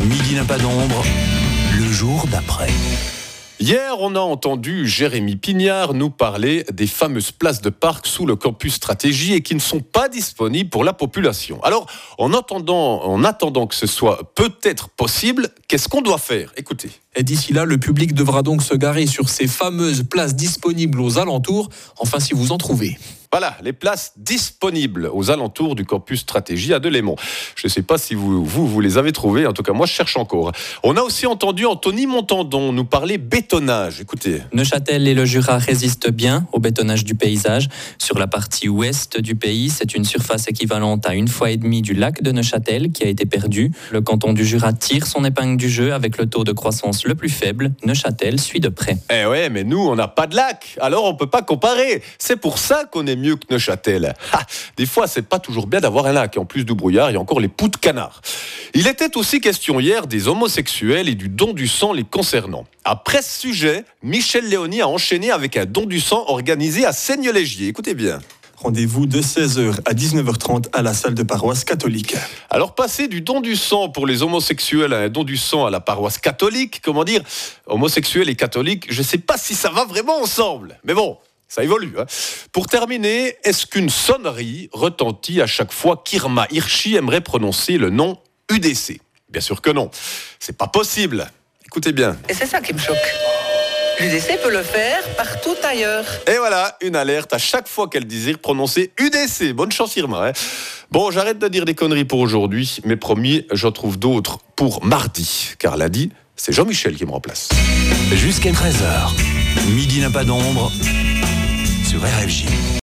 Midi n'a pas d'ombre, le jour d'après. Hier, on a entendu Jérémy Pignard nous parler des fameuses places de parc sous le campus Stratégie et qui ne sont pas disponibles pour la population. Alors, en attendant que ce soit peut-être possible, qu'est-ce qu'on doit faire ? Écoutez. Et d'ici là, le public devra donc se garer sur ces fameuses places disponibles aux alentours, enfin si vous en trouvez. Voilà, les places disponibles aux alentours du campus Stratégie à Delémont. Je ne sais pas si vous les avez trouvées, en tout cas moi je cherche encore. On a aussi entendu Anthony Montandon nous parler bétonnage, écoutez. Neuchâtel et le Jura résistent bien au bétonnage du paysage. Sur la partie ouest du pays, c'est une surface équivalente à 1,5 fois du lac de Neuchâtel qui a été perdu. Le canton du Jura tire son épingle du jeu avec le taux de croissance le plus faible. Neuchâtel suit de près. Eh ouais, mais nous on n'a pas de lac, alors on peut pas comparer. C'est pour ça qu'on est mieux que Neuchâtel. Des fois, c'est pas toujours bien d'avoir un lac. Et en plus du brouillard, il y a encore les poux de canard. Il était aussi question hier des homosexuels et du don du sang les concernant. Après ce sujet, Michel Léony a enchaîné avec un don du sang organisé à Seignelay-Gier. Écoutez bien. Rendez-vous de 16h à 19h30 à la salle de paroisse catholique. Alors, passer du don du sang pour les homosexuels à un don du sang à la paroisse catholique, comment dire, homosexuels et catholiques, je sais pas si ça va vraiment ensemble. Mais bon, ça évolue. Pour terminer, est-ce qu'une sonnerie retentit à chaque fois qu'Irma Hirschi aimerait prononcer le nom UDC ? Bien sûr que non. C'est pas possible. Écoutez bien. Et c'est ça qui me choque. L'UDC peut le faire partout ailleurs. Et voilà, une alerte à chaque fois qu'elle désire prononcer UDC. Bonne chance Irma. Bon, j'arrête de dire des conneries pour aujourd'hui, mais promis, j'en trouve d'autres pour mardi. Car lundi, c'est Jean-Michel qui me remplace. Jusqu'à 13h, Midi n'a pas d'ombre sur RFJ.